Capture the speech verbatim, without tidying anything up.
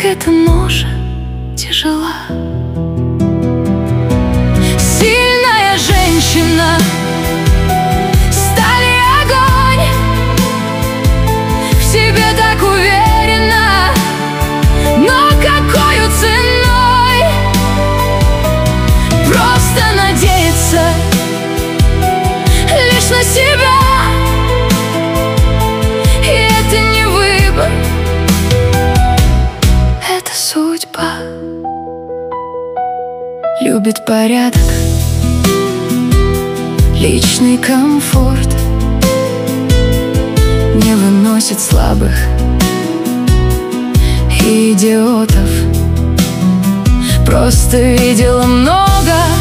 эта ноша тяжела. Сильная женщина, сталь и огонь, в себе так уверена, но какою ценой? Просто надеяться лишь на себя, и это не выбор, это судьба. Любит порядок, личный комфорт, не выносит слабых и идиотов. Просто видела много